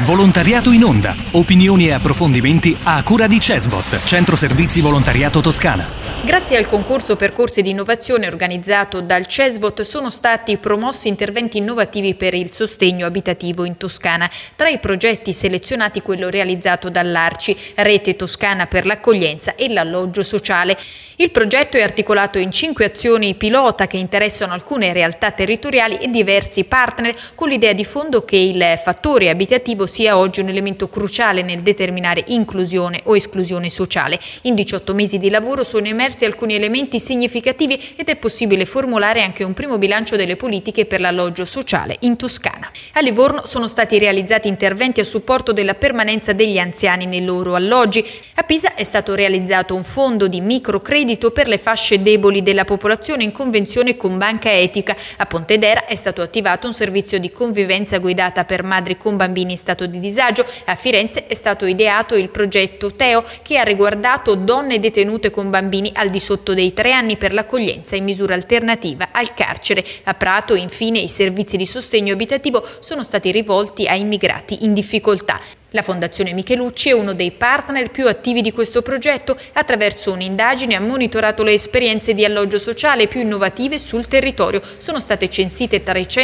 Volontariato in onda. Opinioni e approfondimenti a cura di CESVOT, Centro Servizi Volontariato Toscana. Grazie al concorso Percorsi di Innovazione organizzato dal CESVOT sono stati promossi interventi innovativi per il sostegno abitativo in Toscana. Tra i progetti selezionati quello realizzato dall'ARCI, Rete Toscana per l'Accoglienza e l'Alloggio Sociale. Il progetto è articolato in 5 azioni pilota che interessano alcune realtà territoriali e diversi partner, con l'idea di fondo che il fattore abitativo sia oggi un elemento cruciale nel determinare inclusione o esclusione sociale. In 18 mesi di lavoro sono emersi alcuni elementi significativi ed è possibile formulare anche un primo bilancio delle politiche per l'alloggio sociale in Toscana. A Livorno sono stati realizzati interventi a supporto della permanenza degli anziani nei loro alloggi. A Pisa è stato realizzato un fondo di microcredito per le fasce deboli della popolazione in convenzione con Banca Etica. A Pontedera è stato attivato un servizio di convivenza guidata per madri con bambini in stato di disagio. A Firenze è stato ideato il progetto Teo, che ha riguardato donne detenute con bambini al di sotto dei 3 anni per l'accoglienza in misura alternativa al carcere. A Prato, infine, i servizi di sostegno abitativo sono stati rivolti a immigrati in difficoltà. La Fondazione Michelucci è uno dei partner più attivi di questo progetto. Attraverso un'indagine ha monitorato le esperienze di alloggio sociale più innovative sul territorio. Sono state censite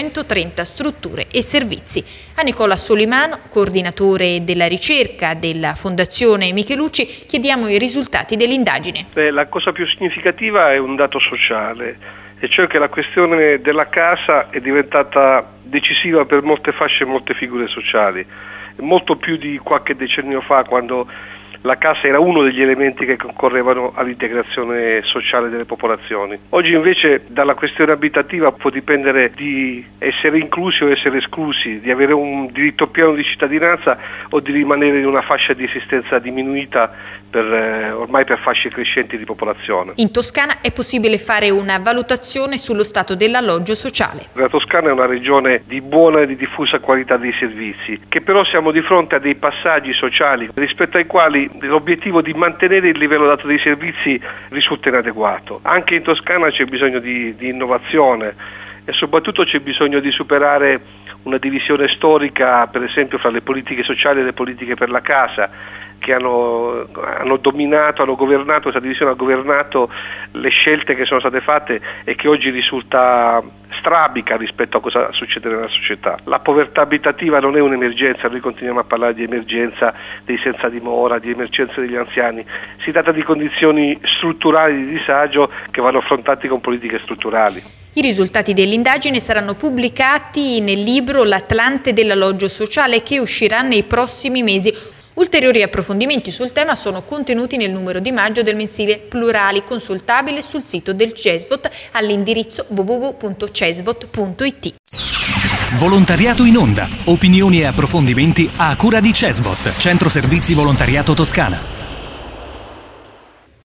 330 strutture e servizi. A Nicola Solimano, coordinatore della ricerca della Fondazione Michelucci, chiediamo i risultati dell'indagine. La cosa più significativa è un dato sociale, e cioè che la questione della casa è diventata decisiva per molte fasce e molte figure sociali. Molto più di qualche decennio fa, quando la casa era uno degli elementi che concorrevano all'integrazione sociale delle popolazioni. Oggi invece dalla questione abitativa può dipendere di essere inclusi o essere esclusi, di avere un diritto pieno di cittadinanza o di rimanere in una fascia di esistenza diminuita ormai per fasce crescenti di popolazione. In Toscana è possibile fare una valutazione sullo stato dell'alloggio sociale. La Toscana è una regione di buona e di diffusa qualità dei servizi, che però siamo di fronte a dei passaggi sociali rispetto ai quali l'obiettivo di mantenere il livello dato dei servizi risulta inadeguato. Anche in Toscana c'è bisogno di innovazione e soprattutto c'è bisogno di superare una divisione storica, per esempio fra le politiche sociali e le politiche per la casa, che hanno dominato, hanno governato, questa divisione ha governato le scelte che sono state fatte e che oggi risulta strabica rispetto a cosa succede nella società. La povertà abitativa non è un'emergenza, noi continuiamo a parlare di emergenza dei senza dimora, di emergenza degli anziani. Si tratta di condizioni strutturali di disagio che vanno affrontate con politiche strutturali. I risultati dell'indagine saranno pubblicati nel libro L'Atlante dell'alloggio sociale, che uscirà nei prossimi mesi. Ulteriori approfondimenti sul tema sono contenuti nel numero di maggio del mensile Plurali, consultabile sul sito del CESVOT all'indirizzo www.cesvot.it. Volontariato in onda. Opinioni e approfondimenti a cura di CESVOT, Centro Servizi Volontariato Toscana.